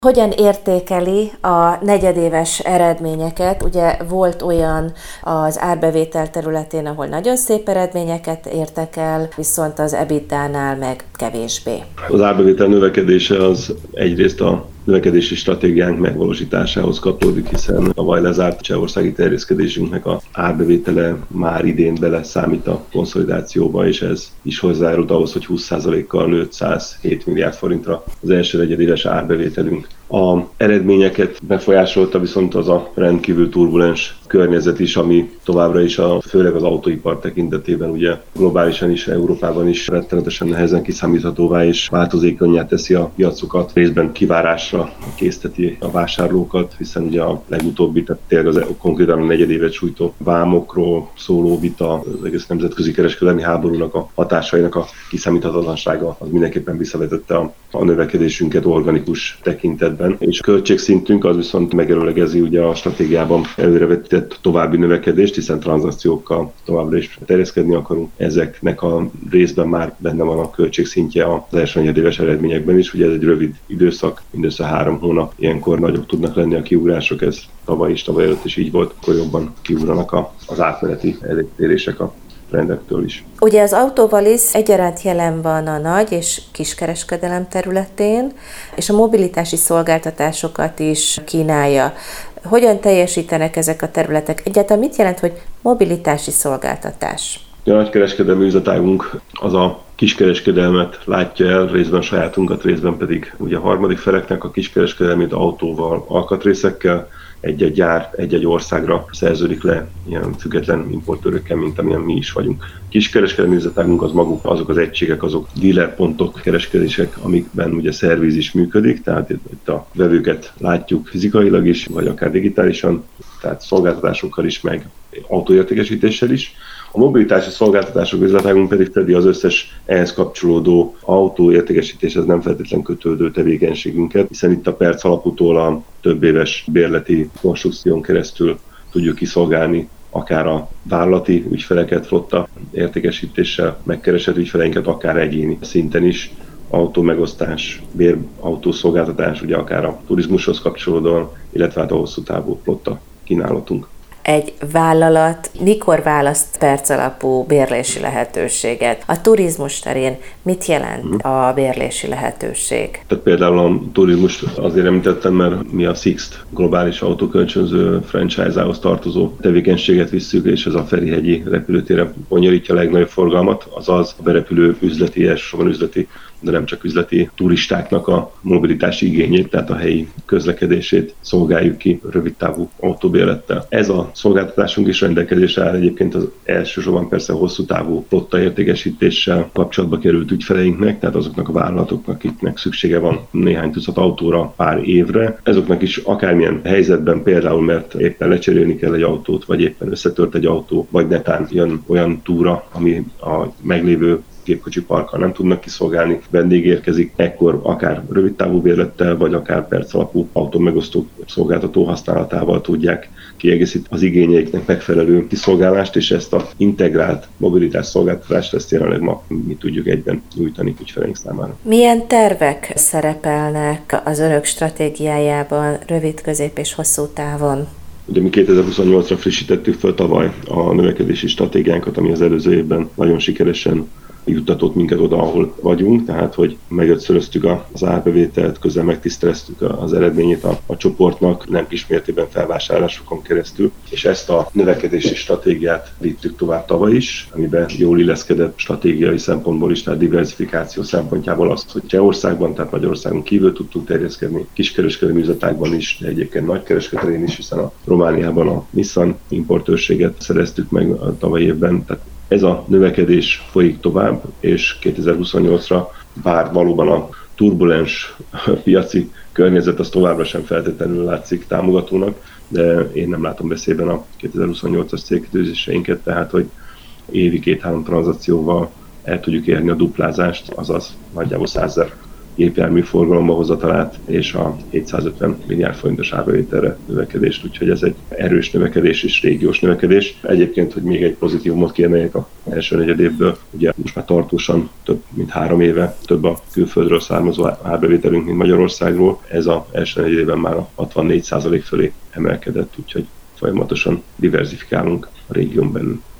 Hogyan értékeli a negyedéves eredményeket? Ugye volt olyan az árbevétel területén, ahol nagyon szép eredményeket értek el, viszont az EBITDA-nál meg kevésbé. Az árbevétel növekedése az egyrészt a növekedési stratégiánk megvalósításához kapcsolódik, hiszen tavaly lezárt csehországi terjeszkedésünknek az árbevétele már idén bele számít a konszolidációba, és ez is hozzájárult ahhoz, hogy 20%-kal nőtt 107 milliárd forintra az első negyedéves árbevételünk. A eredményeket befolyásolta viszont az a rendkívül turbulens környezet is, ami továbbra is főleg az autóipar tekintetében ugye globálisan is, Európában is rettenetesen nehezen kiszámíthatóvá és változékonnyá teszi a piacokat, részben kivárásra készteti a vásárlókat, hiszen ugye a legutóbbi, tehát tényleg konkrétan a negyedévet sújtó vámokról szóló vita, az egész nemzetközi kereskedelmi háborúnak a hatásainak a kiszámíthatatlansága az mindenképpen visszavetette a növekedésünket organikus tekintetben, és költségszintünk az viszont megelőlegezi ugye a stratégiában előrevetített további növekedést, hiszen tranzakciókkal továbbra is terjeszkedni akarunk. Ezeknek a részben már benne van a költségszintje az első negyedéves eredményekben is. Ugye ez egy rövid időszak, mindössze 3 hónap. Ilyenkor nagyobb tudnak lenni a kiugrások, ez tavaly előtt is így volt, akkor jobban kiugranak az átmeneti eltérések a rendektől is. Ugye az Autovalisz egyaránt jelen van a nagy és kiskereskedelem területén, és a mobilitási szolgáltatásokat is kínálja. Hogyan teljesítenek ezek a területek? Egyáltalán mit jelent, hogy mobilitási szolgáltatás? A nagykereskedelmi üzletágunk az a kiskereskedelmet látja el, részben sajátunkat, részben pedig ugye a harmadik feleknek a kiskereskedelmét autóval, alkatrészekkel, egy-egy gyár, egy-egy országra szerződik le ilyen független importőrökkel, mint amilyen mi is vagyunk. Kiskereskedelmi üzletágunk az maguk, azok az egységek, azok dealerpontok, kereskedések, amikben ugye szerviz is működik, tehát itt a vevőket látjuk fizikailag is, vagy akár digitálisan, tehát szolgáltatásokkal is, meg autóértékesítéssel is. A mobilitási szolgáltatások üzletágunk pedig fedi az összes ehhez kapcsolódó autóértékesítéshez nem feltétlen kötődő tevékenységünket, hiszen itt a perc alapútól a több éves bérleti konstrukción keresztül tudjuk kiszolgálni akár a vállalati ügyfeleket, flotta értékesítéssel megkeresett ügyfeleinket, akár egyéni szinten is. Autómegosztás, bérautószolgáltatás, ugye akár a turizmushoz kapcsolódóan, illetve hát a hosszú távú flotta kínálatunk. Egy vállalat mikor választ percalapú bérlési lehetőséget? A turizmus terén mit jelent a bérlési lehetőség? Tehát például a turizmus azért említettem, mert mi a Sixt globális autókölcsönző franchise-ához tartozó tevékenységet visszük, és ez a Ferihegyi repülőtérre bonyolítja a legnagyobb forgalmat, azaz a berepülő üzleti, elsősorban üzleti, de nem csak üzleti turistáknak a mobilitási igényét, tehát a helyi közlekedését szolgáljuk ki rövidtávú autóbérlettel. Ez a szolgáltatásunk is rendelkezésre áll egyébként az elsősorban persze hosszú távú flotta értékesítéssel kapcsolatba került ügyfeleinknek, tehát azoknak a vállalatoknak, akiknek szüksége van néhány tucat autóra pár évre. Ezoknak is akármilyen helyzetben, például mert éppen lecserélni kell egy autót, vagy éppen összetört egy autó, vagy netán jön olyan túra, ami a meglévő gépkocsi parkkal nem tudnak kiszolgálni, vendég érkezik, ekkor akár rövidtávú bérlettel, vagy akár percalapú autómegosztó szolgáltató használatával tudják kiegészíteni az igényeiknek megfelelő kiszolgálást, és ezt a integrált mobilitás szolgáltatást ezt jelenleg ma mi tudjuk egyben nyújtani ügyfeleink számára. Milyen tervek szerepelnek az önök stratégiájában rövid, közép és hosszú távon? Ugye mi 2028-ra frissítettük fel tavaly a növekedési stratégiánkat, ami az előző évben nagyon sikeresen juttatott minket oda, ahol vagyunk, tehát hogy megötszöröztük az árbevételt, közel megtiszteleztük az eredményét a csoportnak, nem kis mértékben felvásárlásokon keresztül, és ezt a növekedési stratégiát vittük tovább tavaly is, amiben jól illeszkedett stratégiai szempontból is, tehát diversifikáció szempontjából azt, hogy Csehországban, tehát Magyarországon kívül tudtunk terjeszkedni, kiskereskedelmi üzletágban is, de egyébként nagykereskedelén is, hiszen a Romániában a Nissan importőrséget szereztük meg a tavalyi évben, tehát ez a növekedés folyik tovább, és 2028-ra, bár valóban a turbulens piaci környezet az továbbra sem feltétlenül látszik támogatónak, de én nem látom veszélyben a 2028-as célkitűzéseinket, tehát hogy évi 2-3 tranzakcióval el tudjuk érni a duplázást, azaz nagyjából 100 000 gépjármű forgalomba hozatalát és a 750 milliárd forintos árbevételre növekedést, úgyhogy ez egy erős növekedés és régiós növekedés. Egyébként, hogy még egy pozitívumot kiemeljek az első negyedévből, ugye most már tartósan több mint 3 éve több a külföldről származó árbevételünk, mint Magyarországról. Ez az első negyedében már a 64% fölé emelkedett, úgyhogy folyamatosan diverzifikálunk a régión belül.